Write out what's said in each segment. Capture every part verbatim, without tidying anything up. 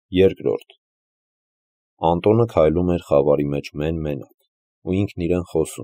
Երկրորդ Անտոնը քայլում էր խավարի մեջ մեն-մենակ, ու ինքն իրեն խոսում.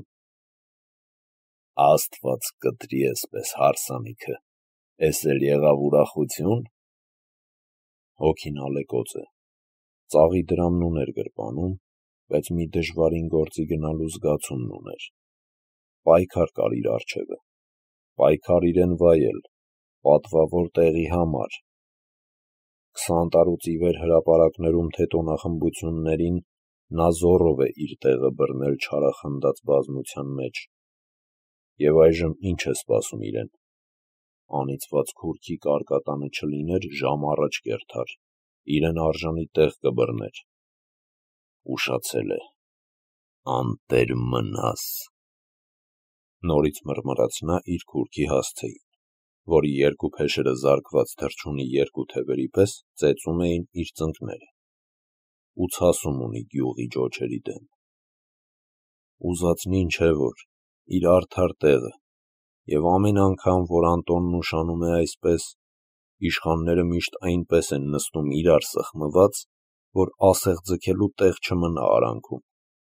Աստված կտրի էսպես հարսանիքը, էս էլ եղավ ուրախություն։ Հոգին ալեկոծ է, ծաղի դրամն ուներ գրպանում, բայց մի դժվարին գործի գնալու զգացումն ուներ։ Պայքար կար իր առջևը, պայքար իրեն վայել, պատվավոր տեղի համար։ Քսան տարուց ի վեր հրապարակներում թետոնախմբություններին նա զոռով է իր տեղը բռնել չարախնդած բազմության մեջ։ Եվ այժմ ինչ է սպասում իրեն։ Անիծված քուրքի կարկատանը չլիներ, ժամ առաջ կերթար, իրեն արժանի տեղ կբռներ։ Ուշացել է, անտեր մնաս։ Նորից մռմռաց նա իր քուրքի հասցեին, որի երկու փեշերը զարկված թռչունի երկու թևերի պես ծեծում էին իր ծնկները, ու ցասում ունի գյուղի ջոջերի դեմ։ Ուզածնին չէ որ, իր արդար տեղը, և ամեն անգամ, որ Անտոնն ուշանում է այսպես, իշխանները միշտ այնպես են նստում իրար սխմված, որ ասեղ ձգելու տեղ չմնա արանքում։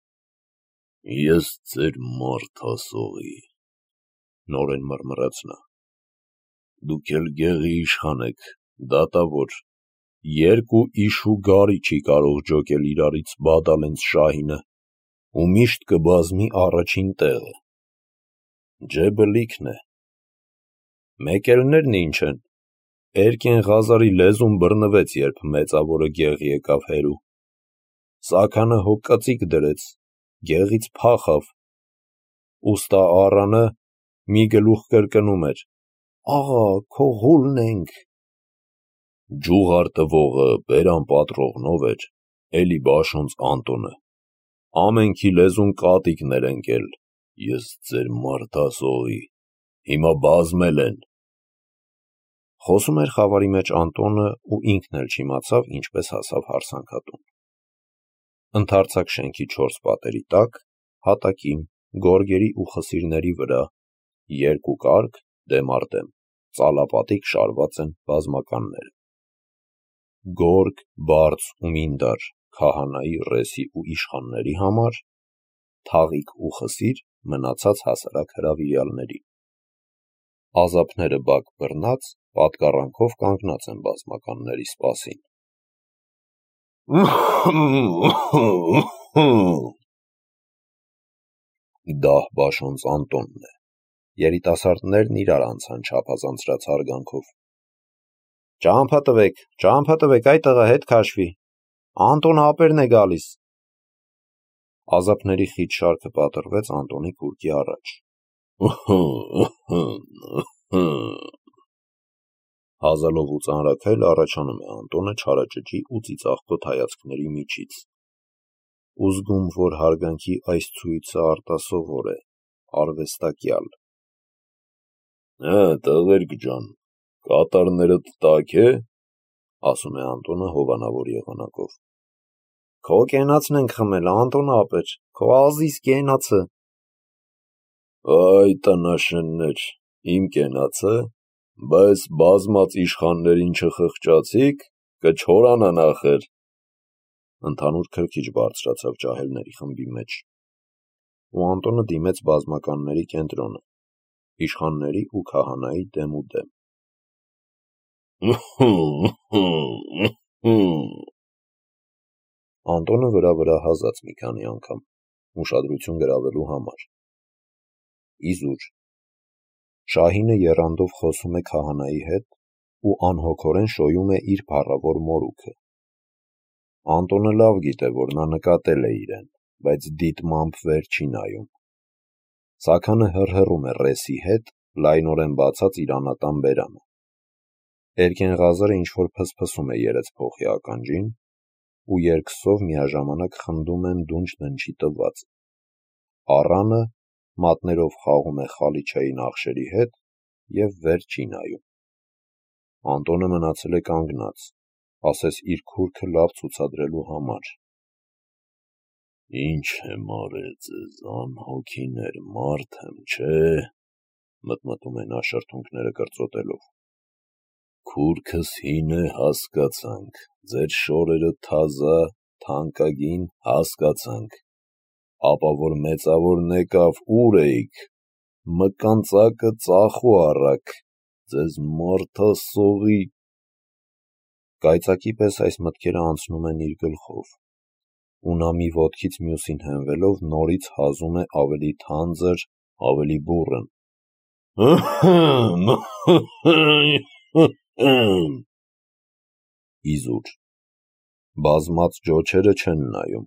Ես ձեր մարդ ասողի, նորեն մռմռաց նա, դուք էլ գեղի իշխան եք, դատավոր, երկու իշու գարի չի կարող ջոկել իրարից Բադալենց Շահինը, ու միշտ կբազմի առաջին տեղը։ Ջեբը լիքն է։ Մեկելներն ինչ են, Էրկեն Ղազարի լեզուն բռնվեց, երբ մեծավորը գեղ եկավ հերու։ Սաքանը հո կծիկ դրեց, գեղից փախավ, ուստա առանը մի գլուխ կրկնում էր. Աղա, քո ղուլն ենք։ Ջուղար տվողը բերան պատրողնով էր, էլի Բաշոնց Անտոնը, ամենքի լեզուն կատիկն էր ընկել, ես ձեր մարդ ասողի, հիմա բազմել են։ Խոսում էր խավարի մեջ Անտոնը ու ինքն էլ չիմացավ ինչպես հասավ հարսանքատուն։ Ընդարձակ շենքի չորս պատերի տակ, հատակին, գորգերի ու խսիրների վրա, երկու կարգ, դեմ առ դեմ, ծալապատիկ շարված են բազմականները։ Գորգ, բարձ ու մինդար քահանայի, ռեսի ու իշխանների համար, թաղիկ ու խսիր մնացած հասարակ հրավիրյալների։ Ազափները բակ բռնած, պատկառանքով կանգնած են բազմականների սպասին։ Դահ Բաշոնց Անտոնն է, երիտասարդներն իրար անցան չափազանցրած հարգանքով։ Ճամփա տվեք, ճամփա տվեք, այդ տղա հետ քաշվի, Անտոնը ափերն է գալիս։ Ազափների խիտ շարքը պատռվեց Անտոնի քուրքի առաջ։ Հազալով ու ծանրաքայլ առաջանում է Անտոնը չարաճճի ու ծիծաղկոտ հայացքների միջից։ Ուզգում, որ հարգանքի այս ցույցը արտասովոր է, արվեստակյալ։ Հա, տղերք ջան, կատարներդ տաք է, ասում է Անտոնը հովանավոր եղանակով։ Քո կենացն ենք խմել, Անտոն ապեր, քո ազիս կենացը։ Այ տնաշեններ, իմ կենացը, բայց բազմած իշխաններին չխղճացիք, կչորանա նախեր։ Ընդհանուր քրքիջ բարձրացավ ջահելների խմբի մեջ, ու Անտոնը դիմեց բազմականների կենտրոնը, իշխանների ու քահանայի դեմ ու դեմ։ Անտոնը վրա-վրա հազաց մի քանի անգամ, ուշադրություն գրավելու համար։ Իզուր։ Շահինը եռանդով խոսում է քահանայի հետ ու անհոգորեն շոյում է իր փառավոր մորուքը։ Անտոնը լավ գիտե, որ նա նկատել է իրեն, բայց դիտմամբ վեր չի նայում։ Սաքանը հռհռում է ռեսի հետ, լայնորեն բացած իր անատան բերանը։ Էրկեն Ղազարը ինչ-որ փսփսում է երեց փոխի ականջին, ու երկսով միաժամանակ խնդում են դունչ-դնչի տված։ Առանը մատներով խաղում է Խալիչայի նախշերի հետ և վեր չի նայում։ Անտոնը մնացել է կանգնած, ասես իր քուրքը լավ ցուցադրելու համար։ Ինչ եմ արել ձեզ, անհոգիներ, մարդ եմ, չէ, մտմտում է նա շրթունքները կրծոտելով։ Քուրքս հին է, հասկացանք, ձեր շորերը թազա, թանկագին, հասկացանք, ապա որ մեծավորն եկավ, ուր էիք, մկանծակը ծախու առաք, ձեզ մարդա սողի… Կայծակի պես այս մտքերը անցնում են իր գլխով, ու նա մի ոտքից մյուսին հենվելով նորից հազում է ավելի թանձր, ավելի բուռն. Իզուր, բազմած ջոչերը չեն նայում,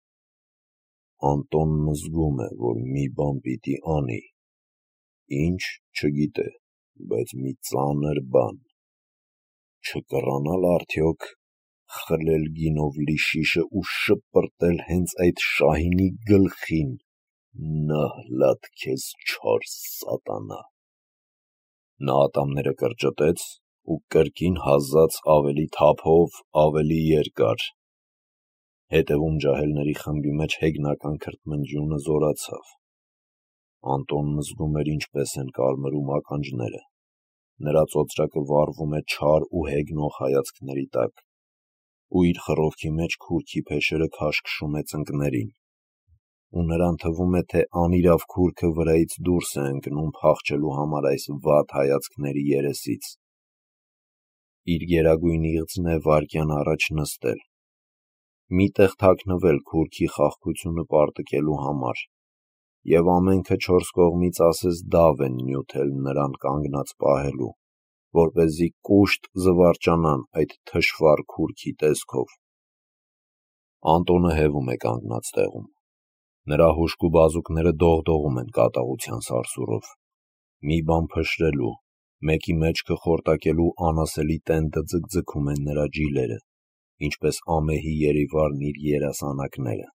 Անտոնն զգում է, որ մի բան պիտի անի, ինչ չգիտե, բայց մի ծանր բան, չկռանալ արդյոք խլել գինով լի շիշը ու շպրտել հենց այդ Շահինի գլխին, նահլատ քեզ չար սատանա… Նա ատամները կրճտեց ու կրկին հազաց ավելի թափով, ավելի երկար… Հետևում ջահելների խմբի մեջ հեգնական քրթմնջյունը զորացավ… Անտոնն զգում էր ինչպես են կարմրում ականջները, նրա ծոծրակը վառվում է չար ու հեգնող հայացքների տակ, ու իր խռովքի մեջ քուրքի փեշերը քաշքշում է ծնկներին, ու նրան թվում է, թե անիրավ քուրքը վրայից դուրս է ընկնում փախչելու համար այս վատ հայացքների երեսից… Իր գերագույն իղձն է վայրկյան առաջ նստել, մի տեղ թաքնվել քուրքի խաղաղությունը պարտկելու համար, և ամենքը չորս կողմից ասես դավ են նյութել նրան կանգնած պահելու, որպեսզի կուշտ զվարճանան այդ թշվառ քուրքի տեսքով… Անտոնը հևում է կանգնած տեղում, նրա հուժկու բազուկները դողդողում են կատաղության սարսուռով, մի բան փշրելու, մեկի մեջքը խորտակելու անասելի տենդը ձգձգում են նրա ջիլերը, ինչպես ամեհի երիվարն իր երասանակները…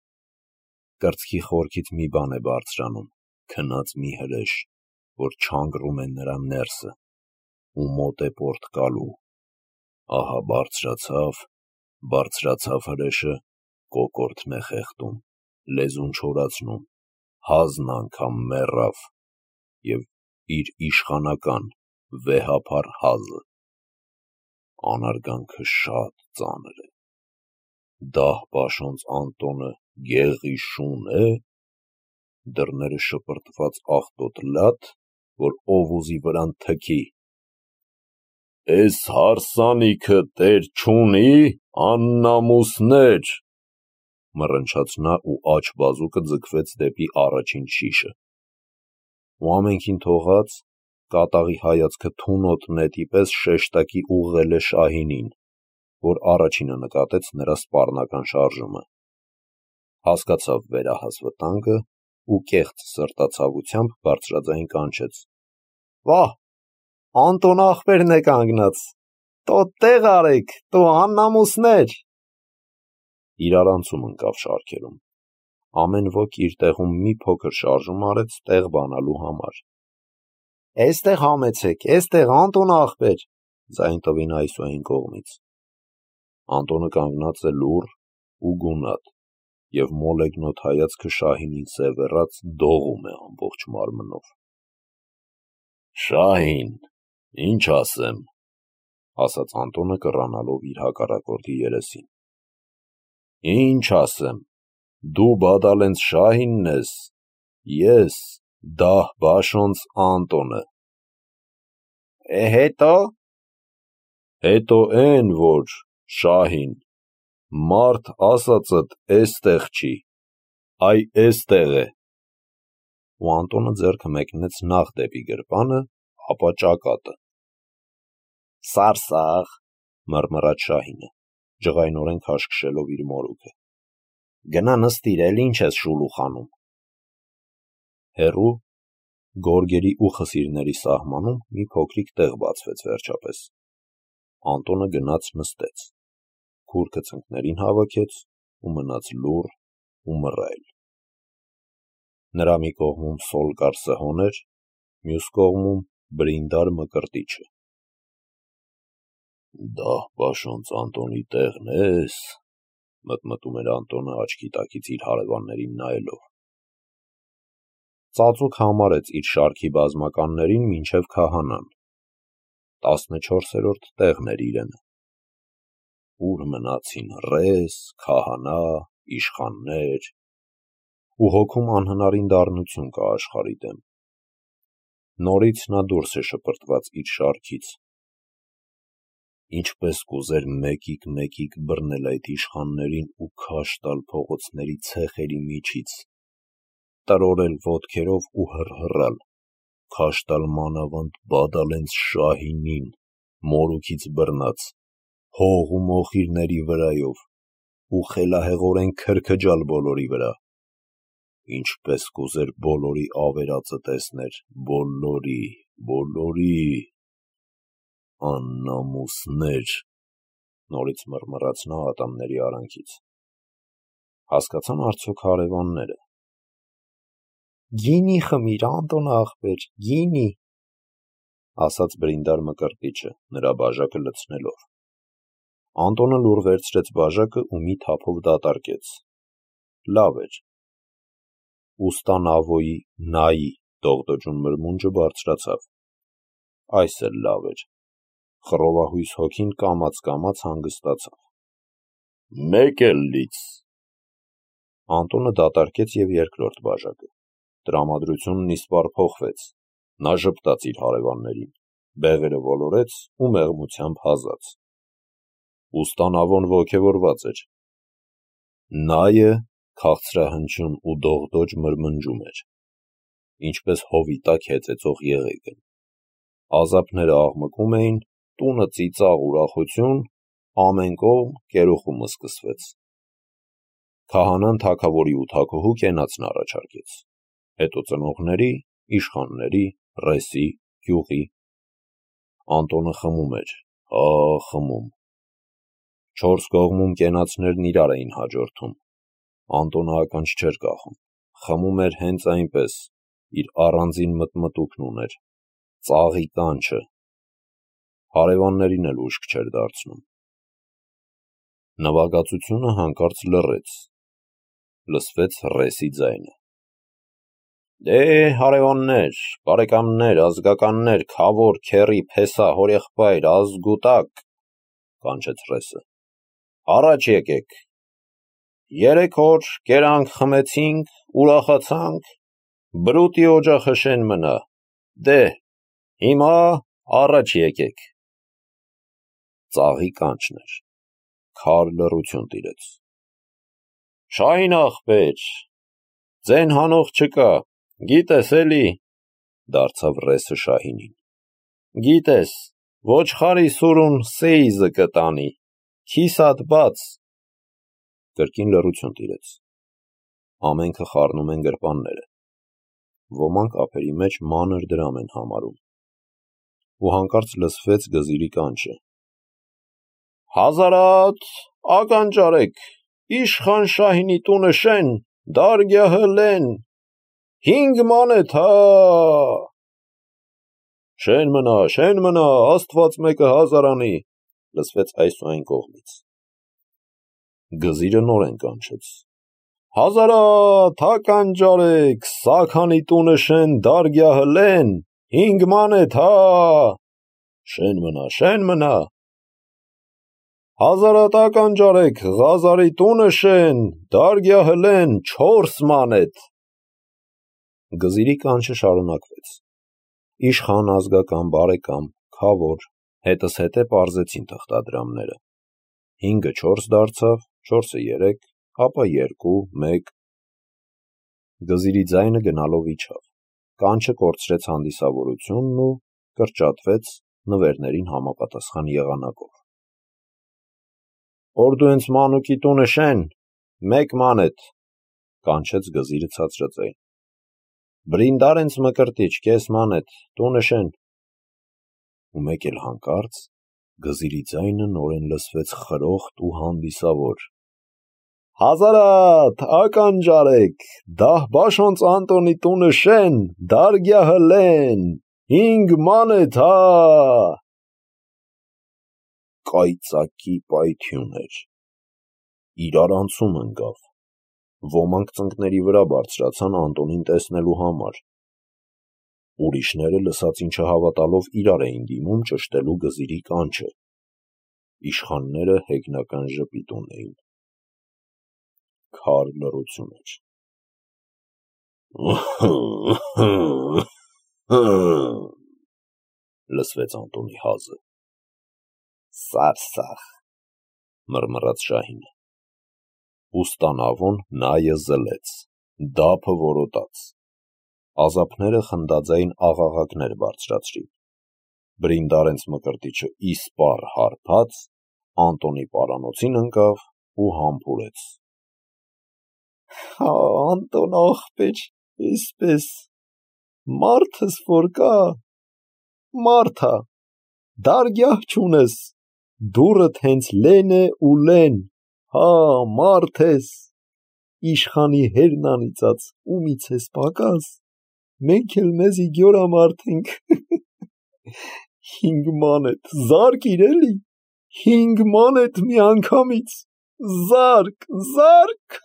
Կրծքի խորքից մի բան է բարձրանում, քնած մի հրեշ, որ չանգռում է նրա ներսը ու մոտ է պոռթկալու… Ահա բարձրացավ, բարձրացավ հրեշը, կոկորդն է խեղդում, լեզուն չորացնում, հազն անգամ մեռավ և իր իշխանական, վեհափառ հազը… Անարգանքը շատ ծանր է… Դահ-պաշոնց Անտոնը գեղի շուն է՞, դռները շպրտված աղտոտ լա՞տ, որ ով ուզի վրան թքի… Էս հարսանիքը տեր չունի՞, աննամուսներ… մռնչաց նա ու աջ բազուկը ձգվեց դեպի առաջին շիշը… Ու ամենքին թողած, կատաղի հայացքը թունոտ նետի պես շեշտակի ուղղել է Շահինին, որ առաջինը նկատեց նրա սպառնական շարժումը… Հասկացավ վերահաս վտանգը ու կեղծ սրտացավությամբ բարձրաձայն կանչեց. Վա՜հ, Անտոն ախպերն է կանգնած, տո տեղ արեք, տո աննամուսներ… Իրարանցում ընկավ շարքերում, ամեն ոք իր տեղում մի փոքր շարժում արեց տեղ բանալու համար… Էստեղ համեցեք, էստեղ, Անտոն ախպեր… ձայն տվին այս ու այն կողմից… Անտոնը կանգնած է լուռ ու գունատ և մոլեգնոտ հայացքը Շահինին սևեռած դողում է ամբողջ մարմնով… Շահի՛ն, ինչ ասեմ, ասաց Անտոնը կռանալով իր հակառակորդի երեսին… Ինչ ասեմ, դու Բադալենց Շահինն ես, ես Դահ-Բաշոնց Անտոնը… Է հետո… Հետո էն որ, Շահին, մարդ ասածդ էստեղ չի, այ էստեղ է… Ու Անտոնը ձեռքը մեկնեց նախ դեպի գրպանը, ապա ճակատը… Սարսաղ… մռմռաց Շահինը, ջղայնորեն քաշքշելով իր մորուքը… Գնա նստիր, էլ ինչ ես շուլուխանում… Հեռու, գորգերի ու խսիրների սահմանում մի փոքրիկ տեղ բացվեց վերջապես… Անտոնը գնաց նստեց, քուրքը ծնկներին հավաքեց ու մնաց լուռ ու մռայլ… Նրա մի կողմում Սոլկար Սհոն էր, մյուս կողմում Բրինդար Մկրտիչը… Դահ-Բաշոնց Անտոնի տեղն ես, մտմտում էր Անտոնը աչքի տակից իր հարևաններին նայելով… Ծածուկ համարեց իր շարքի բազմականներին մինչև քահանան, տասնչորսերորդ տեղն էր իրենը։ Ուր մնացին ռես, քահանա, իշխաններ, ու հոգում անհնարին դառնություն կա աշխարհի դեմ։ Նորից նա դուրս է շպրտված իր շարքից։ Ինչպես կուզեր մեկիկ-մեկիկ բռնել այդ իշխաններին ու քաշ տալ փողոցների ցեխերի միջից, տրորել ոտքերով ու հռհռալ, քաշ տալ մանավանդ Բադալենց Շահինին, մորուքից բռնած, հող ու մոխիրների վրայով, ու խելահեղորեն քրքջալ բոլորի վրա։ Ինչպես կուզեր բոլորի ավերածը տեսներ, բոլորի, բոլորի… Աննամուսներ, նորից մռմռաց նա ատամների արանքից։ Հասկացան արդյոք հարևանները։ Գինի խմիր, Անտոն աղբեր, գինի, ասաց Բրինդար Մկրտիչը, նրա բաժակը լցնելով։ Անտոնը լուռ վերցրեց բաժակը ու մի թափով դատարկեց։ Լավ էր։ Ուստանավոյի նայի դողդոջուն մրմունջը բարձրացավ։ Այս էլ լավ էր։ Խռովահույս հոգին կամաց-կամաց հանգստացավ։ Մեկ էլ լից։ Անտոնը դատարկեց և երկրորդ բաժակը։ Տրամադրությունն իսպառ փոխվեց։ Նա ժպտաց իր հարևաններին, բեղերը ոլորեց ու մեղմությամբ հազաց։ Ուստանավոն ոգևորված էր։ Նայը քաղցրահնչյուն ու դողդոջ մրմնջում էր, ինչպես հովի տակ հեծեծող եղեգը։ Ազապները աղմկում էին, տունը ծիծաղ ուրախություն, ամեն կողմ կերուխումը սկսվեց։ Քահանան թագավորի ու թագուհու կենացն առաջարկեց, հետո ծնողների, իշխանների, ռեսի, գյուղի։ Անտոնը խմում էր, հա, խմում։ Չորս կողմում կենացներն իրար էին հաջորդում։ Անտոնը ականջ չէր կախում, խմում էր հենց այնպես, իր առանձին մտմտուկն ուներ, ծաղի կանչը։ Հարևաններին էլ ուշք չէր դարձնում։ Նվագածությունը հանկարծ լռեց։ Լսվեց ռեսի ձայնը։ Դե, հարևաններ, բարեկամներ, ազգականներ, քավոր, քեռի, փեսա, հորեղբայր, ազգուտակ, կանչեց ռեսը։ Առաջ եկեք։ Երեք օր կերանք խմեցինք, ուրախացանք, բրուտի օջախը շեն մնա։ Դե, հիմա առաջ եկեք։ Ծաղի կանչն էր։ Քար լռություն տիրեց։ Շահին աղբեր, ձեն հանող չկա, գիտես էլի, դարձավ ռեսը Շահինին։ Գիտես, ոչխարի սուրուն սեիզը կտանի, քիսատ բաց։ Կրկին լռություն տիրեց։ Ամենքը խառնում են գրպանները։ Ոմանք ափերի մեջ մանր դրամ են համարում։ Ու հանկարծ լսվեց գզիրի կանչը։ Հազարատ, ականջարեք, իշխան Շահինի տունը շեն, դարգյահը լեն, հինգ մանեթ, հա… Շեն մնա, շեն մնա, Աստված մեկը հազարանի, լսվեց այս ու այն կողմից։ Գզիրը նորեն կանչեց։ Հազարատ, ականջարեք, Սաքանի տունը շեն, դարգյահը լեն, հինգ մանեթ, հա… Շեն մնա, շեն մնա։ Հազարատ ականջարեք, Ղազարի տունը շեն, դարգյահը լեն, չորս մանեթ։ Գզիրի կանչը շարունակվեց։ Իշխան, ազգական, բարեկամ, քավոր, հետզհետե պարզեցին թղթադրամները։ Հինգը չորս դարձավ, չորսը երեք, ապա երկու, մեկ։ Գզիրի ձայնը գնալով իջավ։ Կանչը կորցրեց հանդիսավորությունն ու կրճատվեց նվերներին համապատասխան եղանակով։ Որ դու ինձ մանուկի տունը շեն, մեկ մանեթ, կանչեց գզիրը ցածրաձայն։ Բրինդար ինձ Մկրտիչ, կես մանեթ, տունը շեն։ Ու մեկ էլ հանկարծ գզիրի ձայնը նորեն լսվեց խրոխտ ու հանդիսավոր։ Հազարատ, ականջարեք, Դահբաշոնց Անտոնի տունը շեն, դարգյահը լեն, հինգ մանեթ, հա… Կայծակի պայթյուն էր։ Իրարանցում ընկավ։ Ոմանք ծնկների վրա բարձրացան Անտոնին տեսնելու համար։ Ուրիշները լսածին չհավատալով իրար էին դիմում ճշտելու գզիրի կանչը, իշխանները հեգնական ժպիտ ունեին, քար լռություն էր։ Լսվեց Անտոնի հազը։ Սարսախ, մռմռաց Շահինը։ Ուստանավոն նայը զլեց, դափը որոտաց։ Ազապները խնդաձայն աղաղակներ բարձրացրին։ Բրինդարենց մկրտիչը իսպառ հարբած, Անտոնի պարանոցին ընկավ ու համբուրեց։ Հա, Անտոն ախպեր, էսպես, մարդս որ կա, մարդա, դարգյահ չունես, դուրդ հենց լեն է ու լեն, հա, մարդ ես, իշխանի հերն անիծած, ումից ես պակաս, մենք էլ մեզի գյորամարդ ենք, հինգ մանեթ, զարկ իրելի, հինգ մանեթ մի անգամից, զարկ, զարկ,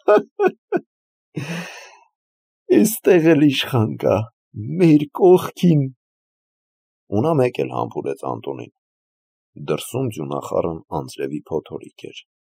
էստեղ էլ իշխան կա, մեր կողքին։ Ունա մեկ էլ համբուրեց Անտոնին, դրսում ձյունախառն անձրևի փոթորիկ էր։